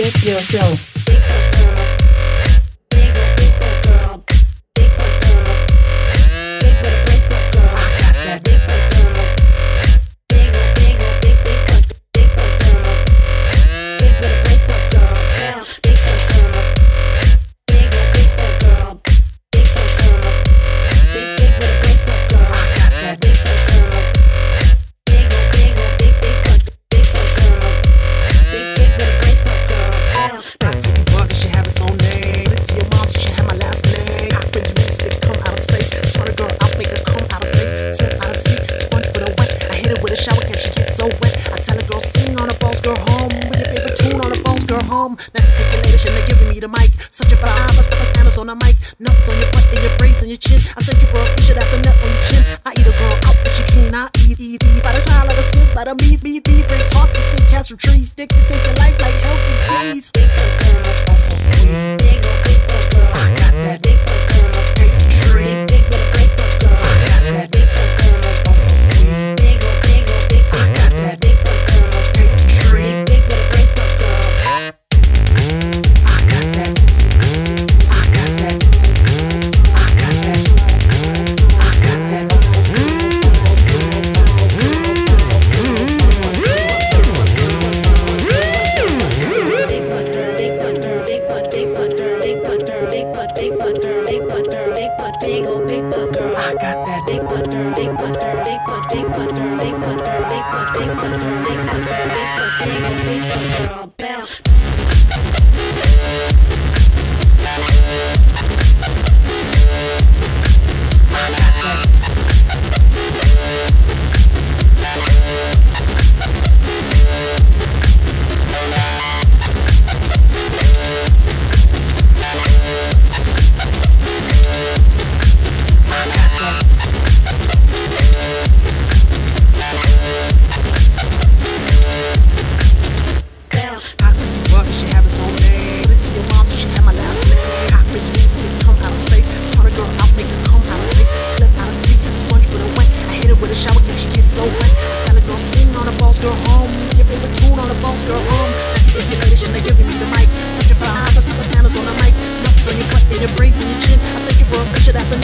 with yourself. That's articulation, they're giving me the mic. Such a vibe, I spit the spanners on the mic. Nuts on your butt and your braids and your chin. I said you girl, fisher, that's a nut on your chin. I eat a girl out if she clean, I eat. By the time like a sniff, by the meat. Breaks hearts and sink cats from trees. Stick to sink your life like healthy bees. Big girl, that's so sweet. Big girl, I got that. Big girl, taste the tree. Big girl, I got that. Big girl, that's so sweet. Big I got that. Big girl, taste the tree. Big girl. Big butt girl, I got that. Big butt girl, big butt girl, big butt girl, big butt girl, big butt, big butt girl, big butt girl, big butt girl, bounce. Girl home, your favorite tune on the boss girl home. That's the articulation, they're giving me the mic. Such a vibe, I spit the spanners on the mic. Nuts on your butt and your braids and your chin. I said you were a fisher, that's a